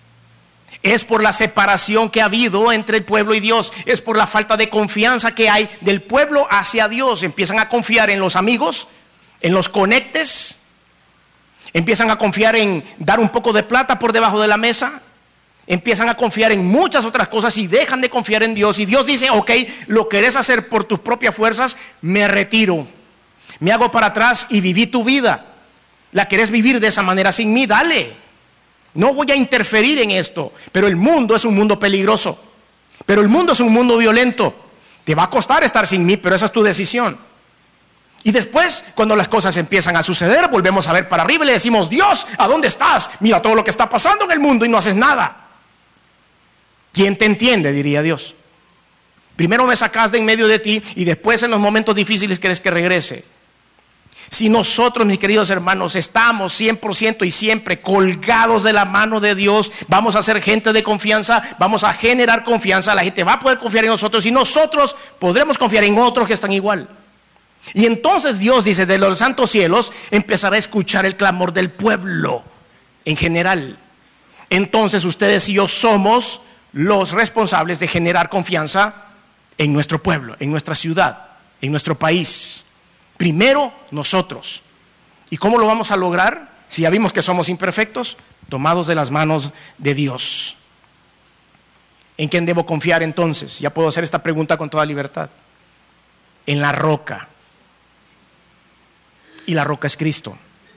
Es por la separación que ha habido entre el pueblo y Dios. Es por la falta de confianza que hay del pueblo hacia Dios. Empiezan a confiar en los amigos, en los conectes. Empiezan a confiar en dar un poco de plata por debajo de la mesa. Empiezan a confiar en muchas otras cosas y dejan de confiar en Dios. Y Dios dice, ok, lo querés hacer por tus propias fuerzas, me retiro, me hago para atrás y viví tu vida. La querés vivir de esa manera sin mí, dale. No voy a interferir en esto. Pero el mundo es un mundo peligroso. Pero el mundo es un mundo violento. Te va a costar estar sin mí, pero esa es tu decisión. Y después, cuando las cosas empiezan a suceder, volvemos a ver para arriba y le decimos, Dios, ¿a dónde estás? Mira todo lo que está pasando en el mundo y no haces nada. ¿Quién te entiende?, diría Dios. Primero me sacas de en medio de ti y después en los momentos difíciles quieres que regrese. Si nosotros, mis queridos hermanos, estamos cien por ciento y siempre colgados de la mano de Dios, vamos a ser gente de confianza, vamos a generar confianza, la gente va a poder confiar en nosotros y nosotros podremos confiar en otros que están igual. Y entonces Dios dice, de los santos cielos empezará a escuchar el clamor del pueblo en general. Entonces ustedes y yo somos los responsables de generar confianza en nuestro pueblo, en nuestra ciudad, en nuestro país. Primero nosotros. ¿Y cómo lo vamos a lograr? Si ya vimos que somos imperfectos, tomados de las manos de Dios. ¿En quién debo confiar entonces? Ya puedo hacer esta pregunta con toda libertad. En la roca. Y la roca es Cristo.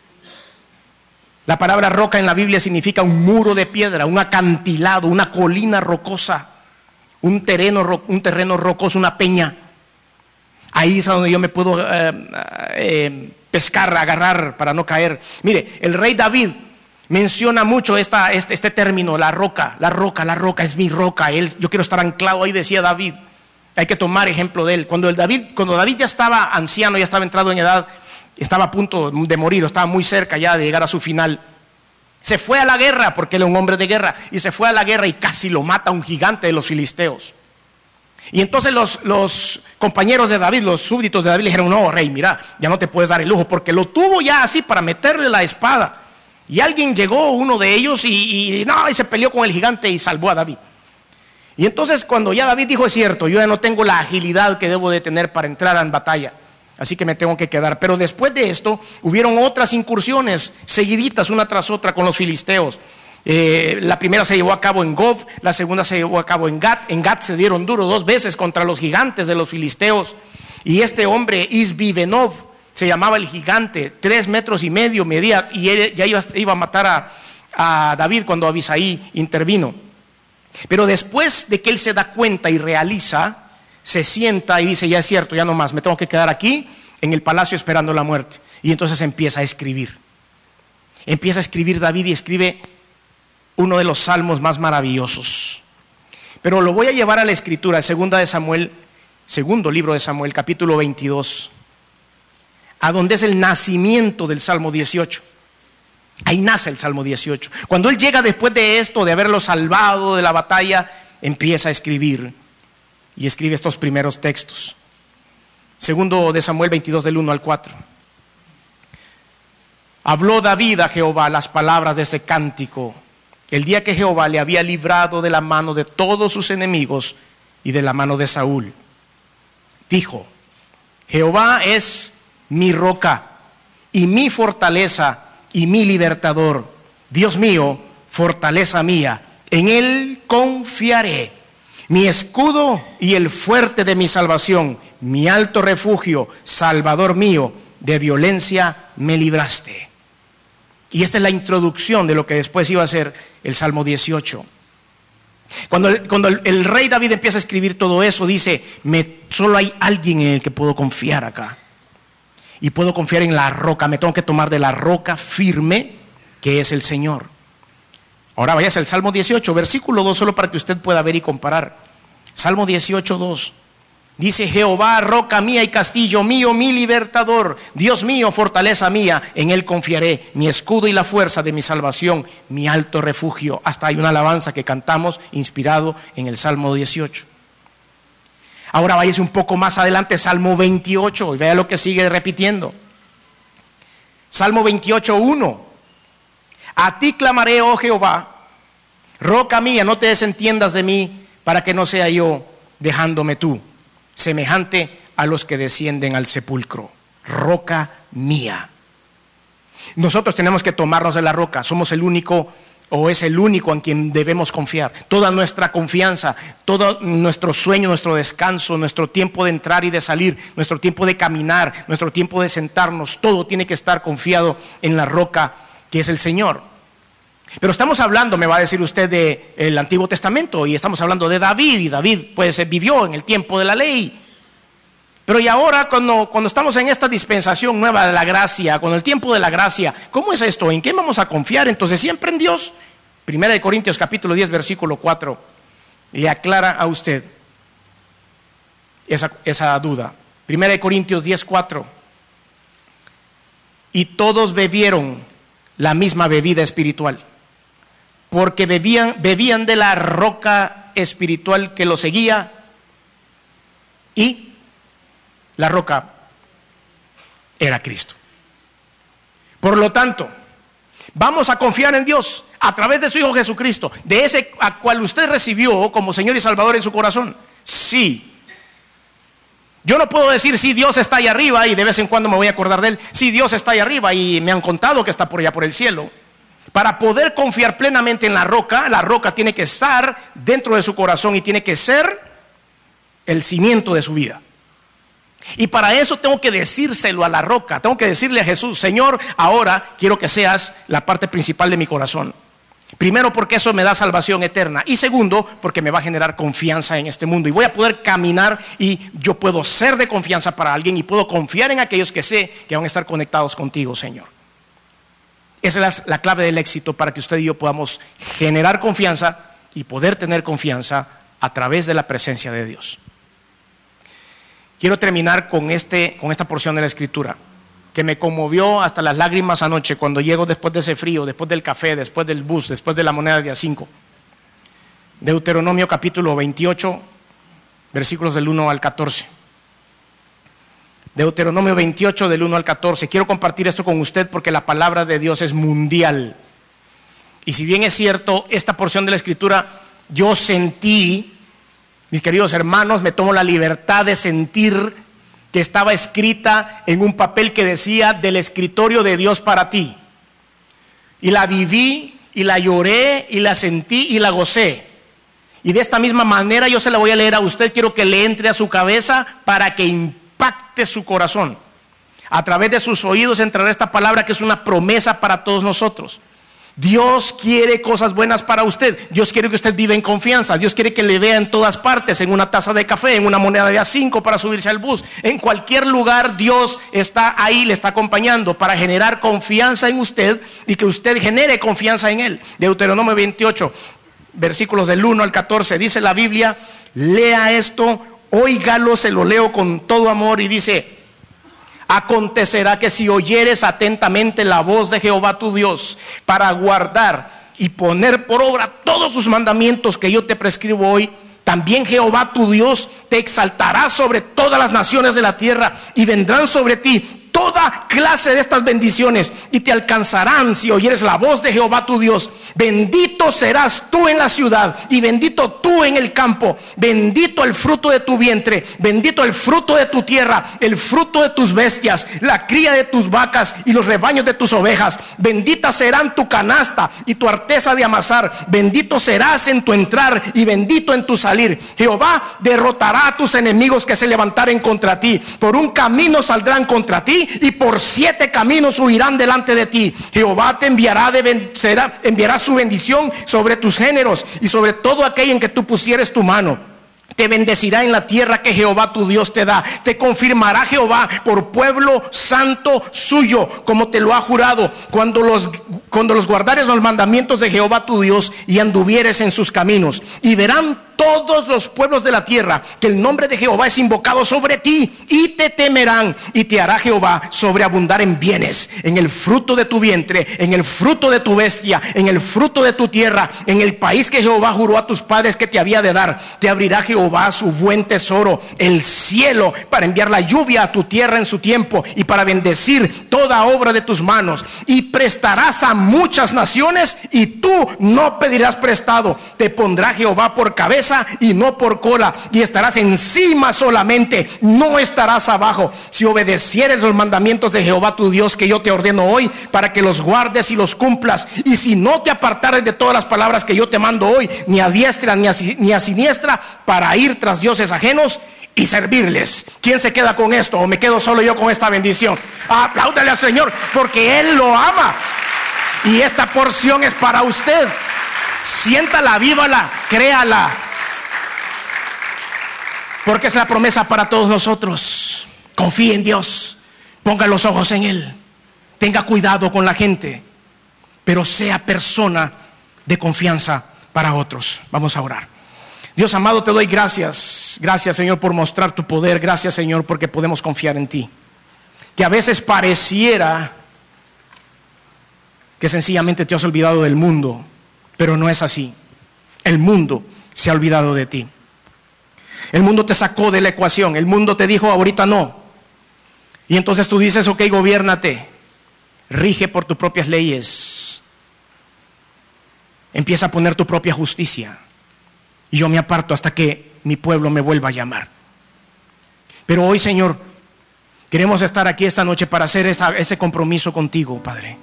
La palabra roca en la Biblia significa un muro de piedra, un acantilado, una colina rocosa, un terreno, un terreno rocoso, una peña. Ahí es donde yo me puedo eh, eh, pescar, agarrar para no caer. Mire, el rey David menciona mucho esta, este, este término, la roca, la roca, la roca es mi roca. Él, yo quiero estar anclado ahí, decía David. Hay que tomar ejemplo de él. Cuando, el David, cuando David ya estaba anciano, ya estaba entrado en edad, estaba a punto de morir, estaba muy cerca ya de llegar a su final. Se fue a la guerra porque él era un hombre de guerra y se fue a la guerra y casi lo mata un gigante de los filisteos. Y entonces los, los compañeros de David, los súbditos de David le dijeron, no, rey, mira, ya no te puedes dar el lujo porque lo tuvo ya así para meterle la espada. Y alguien llegó, uno de ellos, y, y, no, y se peleó con el gigante y salvó a David. Y entonces cuando ya David dijo, es cierto, yo ya no tengo la agilidad que debo de tener para entrar en batalla, así que me tengo que quedar. Pero después de esto hubieron otras incursiones seguiditas una tras otra con los filisteos. Eh, la primera se llevó a cabo en Gob, la segunda se llevó a cabo en Gat. En Gat se dieron duro dos veces contra los gigantes de los filisteos. Y este hombre, Isbi-Benov, se llamaba el gigante, tres metros y medio medía, y él ya iba, iba a matar a, a David cuando Abisaí intervino. Pero después de que él se da cuenta y realiza, se sienta y dice, ya es cierto, ya no más, me tengo que quedar aquí en el palacio esperando la muerte. Y entonces empieza a escribir. Empieza a escribir David y escribe uno de los salmos más maravillosos. Pero lo voy a llevar a la escritura, segunda de Samuel, segundo libro de Samuel, capítulo veintidós, a donde es el nacimiento del Salmo dieciocho. Ahí nace el Salmo dieciocho. Cuando él llega después de esto, de haberlo salvado de la batalla, empieza a escribir. y escribe estos primeros textos. Segundo de Samuel veintidós del uno al cuatro. Habló David a Jehová las palabras de ese cántico el día que Jehová le había librado de la mano de todos sus enemigos y de la mano de Saúl. Dijo: Jehová es mi roca y mi fortaleza y mi libertador, Dios mío, fortaleza mía, en él confiaré, mi escudo y el fuerte de mi salvación, mi alto refugio, Salvador mío, de violencia me libraste. Y esta es la introducción de lo que después iba a ser el Salmo dieciocho. Cuando, el, cuando el, el rey David empieza a escribir todo eso, dice: me, solo hay alguien en el que puedo confiar acá. Y puedo confiar en la roca, me tengo que tomar de la roca firme que es el Señor. Ahora váyase al Salmo dieciocho, versículo dos, solo para que usted pueda ver y comparar. Salmo dieciocho, dos. Dice: Jehová, roca mía y castillo mío, mi libertador, Dios mío, fortaleza mía, en él confiaré, mi escudo y la fuerza de mi salvación, mi alto refugio. Hasta hay una alabanza que cantamos inspirado en el Salmo dieciocho. Ahora váyase un poco más adelante, Salmo veintiocho, y vea lo que sigue repitiendo. Salmo veintiocho, uno. A ti clamaré, oh Jehová, roca mía, no te desentiendas de mí, para que no sea yo dejándome tú, semejante a los que descienden al sepulcro. Roca mía. Nosotros tenemos que tomarnos de la roca. Somos el único, o es el único en quien debemos confiar. Toda nuestra confianza, todo nuestro sueño, nuestro descanso, nuestro tiempo de entrar y de salir, nuestro tiempo de caminar, nuestro tiempo de sentarnos, todo tiene que estar confiado en la roca que es el Señor. Pero estamos hablando, me va a decir usted, del Antiguo Testamento, y estamos hablando de David, y David pues vivió en el tiempo de la ley. Pero y ahora cuando, cuando estamos en esta dispensación nueva de la gracia, con el tiempo de la gracia, ¿cómo es esto? ¿En qué vamos a confiar? Entonces, siempre en Dios. Primera de Corintios capítulo diez versículo cuatro le aclara a usted esa, esa duda. Primera de Corintios diez cuatro. Y todos bebieron la misma bebida espiritual, porque bebían, bebían de la roca espiritual que los seguía, y la roca era Cristo. Por lo tanto, vamos a confiar en Dios a través de su Hijo Jesucristo, de ese a cual usted recibió como Señor y Salvador en su corazón. Sí. Yo no puedo decir: sí, Dios está ahí arriba y de vez en cuando me voy a acordar de él. Sí, Dios está ahí arriba y me han contado que está por allá por el cielo. Para poder confiar plenamente en la roca, la roca tiene que estar dentro de su corazón y tiene que ser el cimiento de su vida. Y para eso tengo que decírselo a la roca, tengo que decirle a Jesús: Señor, ahora quiero que seas la parte principal de mi corazón. Primero, porque eso me da salvación eterna, y segundo, porque me va a generar confianza en este mundo y voy a poder caminar, y yo puedo ser de confianza para alguien y puedo confiar en aquellos que sé que van a estar conectados contigo, Señor. Esa es la clave del éxito para que usted y yo podamos generar confianza y poder tener confianza a través de la presencia de Dios. Quiero terminar con, este, con esta porción de la Escritura que me conmovió hasta las lágrimas anoche cuando llego después de ese frío, después del café, después del bus, después de la moneda de a cinco. Deuteronomio capítulo veintiocho, versículos del uno al catorce. Deuteronomio veintiocho del uno al catorce. Quiero compartir esto con usted porque la palabra de Dios es mundial. Y si bien es cierto, esta porción de la Escritura yo sentí, mis queridos hermanos, me tomo la libertad de sentir que estaba escrita en un papel que decía: del escritorio de Dios para ti. Y la viví, y la lloré, y la sentí, y la gocé. Y de esta misma manera yo se la voy a leer a usted. Quiero que le entre a su cabeza para que impacte su corazón. A través de sus oídos entrará esta palabra que es una promesa para todos nosotros. Dios quiere cosas buenas para usted. Dios quiere que usted viva en confianza. Dios quiere que le vea en todas partes, en una taza de café, en una moneda de a cinco para subirse al bus. En cualquier lugar Dios está ahí, le está acompañando para generar confianza en usted y que usted genere confianza en Él. Deuteronomio veintiocho, versículos del uno al catorce, dice la Biblia: lea esto, óigalo, se lo leo con todo amor, y dice: acontecerá que si oyeres atentamente la voz de Jehová tu Dios para guardar y poner por obra todos sus mandamientos que yo te prescribo hoy, También Jehová tu Dios te exaltará sobre todas las naciones de la tierra, y vendrán sobre ti toda clase de estas bendiciones y te alcanzarán si oyeres la voz de Jehová tu Dios. Bendito serás tú en la ciudad y bendito tú en el campo. Bendito el fruto de tu vientre, bendito el fruto de tu tierra, el fruto de tus bestias, la cría de tus vacas y los rebaños de tus ovejas. Bendita serán tu canasta y tu arteza de amasar. Bendito serás en tu entrar y bendito en tu salir. Jehová derrotará a tus enemigos que se levantaren contra ti. Por un camino saldrán contra ti y por siete caminos huirán delante de ti. Jehová te enviará, de ben, será, enviará su bendición sobre tus géneros y sobre todo aquello en que tú pusieres tu mano. Te bendecirá en la tierra que Jehová tu Dios te da. Te confirmará Jehová por pueblo santo suyo, como te lo ha jurado, cuando los, cuando los guardares los mandamientos de Jehová tu Dios y anduvieres en sus caminos. Y verán todos los pueblos de la tierra que el nombre de Jehová es invocado sobre ti, y te temerán, y te hará Jehová sobreabundar en bienes, en el fruto de tu vientre, en el fruto de tu bestia, en el fruto de tu tierra, en el país que Jehová juró a tus padres que te había de dar. Te abrirá Jehová su buen tesoro, el cielo, para enviar la lluvia a tu tierra en su tiempo y para bendecir toda obra de tus manos. Y prestarás a muchas naciones y tú no pedirás prestado. Te pondrá Jehová por cabeza y no por cola, y estarás encima solamente, no estarás abajo, si obedecieres los mandamientos de Jehová tu Dios que yo te ordeno hoy, para que los guardes y los cumplas. Y si no te apartares de todas las palabras que yo te mando hoy, ni a diestra ni a, ni a siniestra, para ir tras dioses ajenos y servirles. ¿Quién se queda con esto? ¿O me quedo solo yo con esta bendición? Apláudale al Señor, porque Él lo ama, y esta porción es para usted. Siéntala, vívala, créala, porque es la promesa para todos nosotros. Confíe en Dios, ponga los ojos en Él, tenga cuidado con la gente, pero sea persona de confianza para otros. Vamos a orar. Dios amado, te doy gracias. Gracias, Señor, por mostrar tu poder. Gracias, Señor, porque podemos confiar en ti. Que a veces pareciera que sencillamente te has olvidado del mundo, pero no es así. El mundo se ha olvidado de ti. El mundo te sacó de la ecuación. El mundo te dijo ahorita no. Y entonces tú dices, ok, gobiérnate, rige por tus propias leyes, empieza a poner tu propia justicia, y yo me aparto hasta que mi pueblo me vuelva a llamar. Pero hoy, Señor, queremos estar aquí esta noche para hacer esta, ese compromiso contigo, Padre.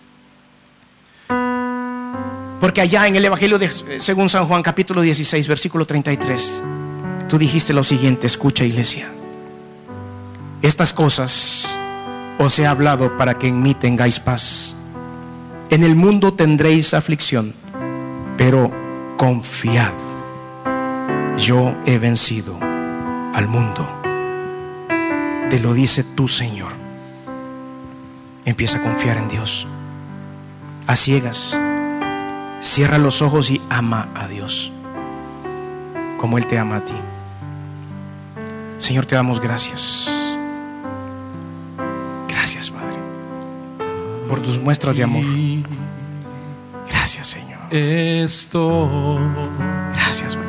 Porque allá en el Evangelio de, según San Juan, capítulo dieciséis, versículo treinta y tres, tú dijiste lo siguiente. Escucha, iglesia: estas cosas os he hablado para que en mí tengáis paz. En el mundo tendréis aflicción, pero confiad, yo he vencido al mundo. Te lo dice tu Señor. Empieza a confiar en Dios a ciegas. Cierra los ojos y ama a Dios como Él te ama a ti. Señor, te damos gracias. Gracias, Padre, por tus muestras de amor. Gracias, Señor. Esto. Gracias, Padre.